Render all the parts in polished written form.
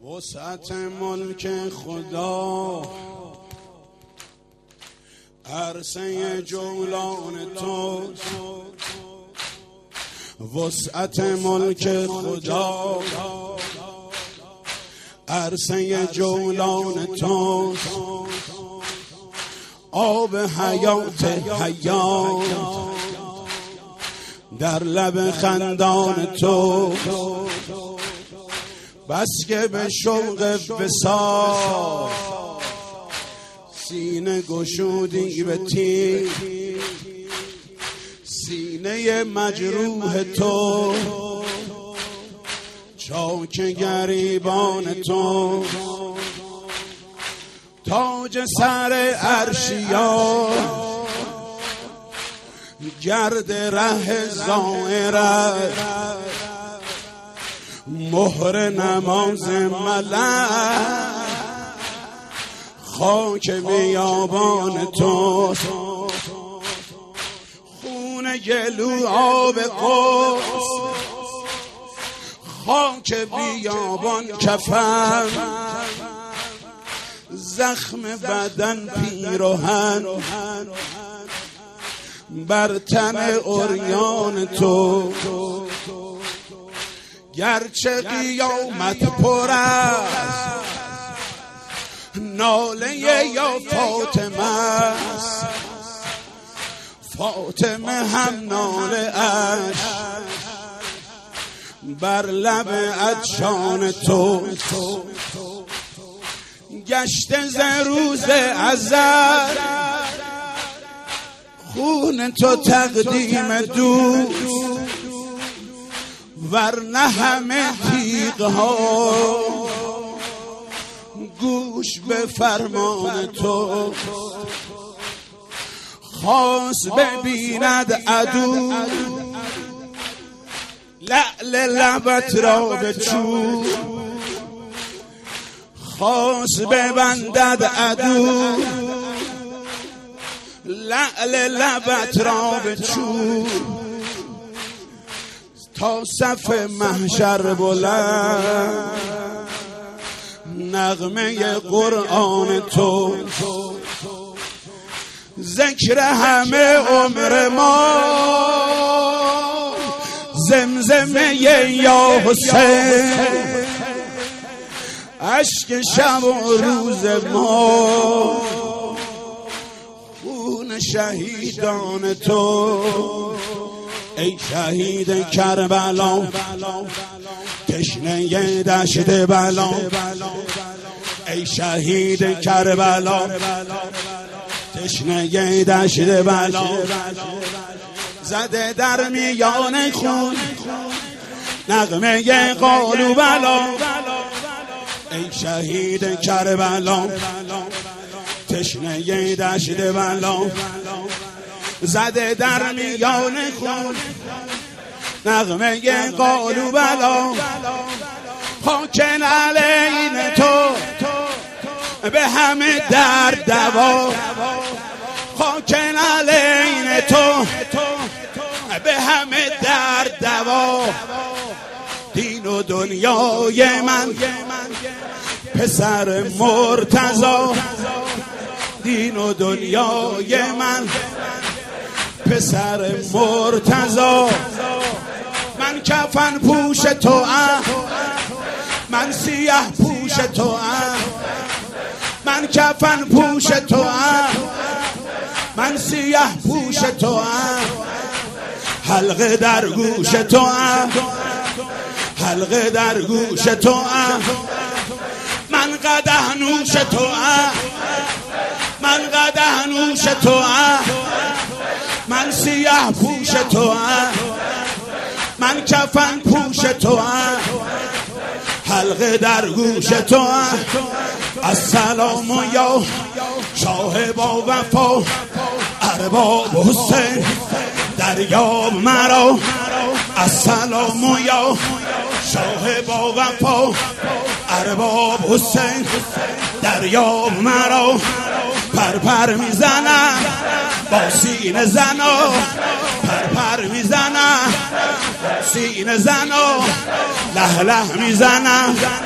وسعت ملک خدا عرصه جولان تو، وسعت ملک خدا عرصه جولان تو، آب حیات حیات در لب خندان تو، بس که به شوق وصال سینه گشودی به تیر، سینه مجروح تو، چاک گریبان تو، تاج سر عرشیا گرد ره زائرت، مهر نماز ملک خاک بیابان تو، خون گلو آب قدس خاک بیابان کفن، زخم بدن پیراهن بر تن عریان تو، گرچه قیامت پر است ناله یا فاطمه است، فاطمه هم ناله اش بر لب عطشان تو، گشته ز روز ازل خون تو تقدیم دوست، ورنه همه تیغ ها گوش به فرمان تو، خواست ببیند عدو لعل لبت را به چوب، خواست ببندد عدو لعل لبت را به چوب، تا صف محشر بلند نغمه قرآن تو، ذکر همه عمر ما زمزمه یا حسین، اشک شب و روز ما خون شهیدان تو، ای شهید کربلا تشنه دشت بلا، ای شهید کربلا تشنه دشت بلا، زده در میان خون نغمه قالوا بلا، ای شهید کربلا تشنه دشت بلا، زده در میان خون نغمه قالوا بلا، حاکن علیه تو به همه درد دوا، حاکن علیه تو به همه درد دوا، دین و دنیای من پسر مرتضی، دین و دنیای من پسر مرتضی، من کفن پوش تو ام، من سیاه پوش تو ام، من کفن پوش تو ام، من سیاه پوش تو ام، حلقه در گوش تو ام، حلقه در گوش تو ام، من قدح نوش تو ام، من قدح نوش تو ام، من سیاه پوش تو ام، من کفن پوش تو ام، حلقه در گوش تو ام، السلام یا شاه با وفا، ارباب حسین دریاب مرا، السلام یا شاه با وفا، ارباب حسین دریاب مرا، پرپر میزنم با سینه زنا، پرپر میزنم سینه زنا، له له میزنم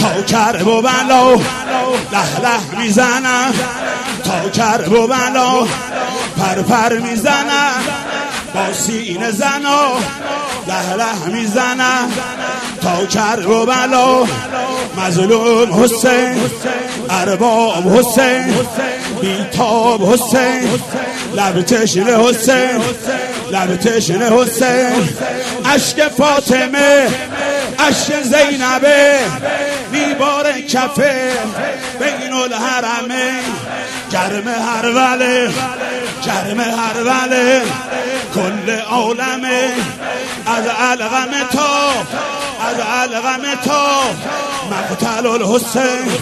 تا کرب و بلا له له میزنم، تا کرب و بلا پر پر میزنم، با سینه زنا له له میزنم، تا کرب و بلا مظلوم حسین، ارباب حسین، بیتاب حسین، لب تشنه حسین، لب تشنه حسین، اشک فاطمه اشک زینبه میبار کفه بین الحرمه، گرم هر وله گرم هر وله کل عالمه، از علقم تا از علقم تا مقتل الحسین.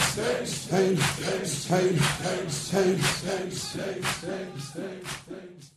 Hey.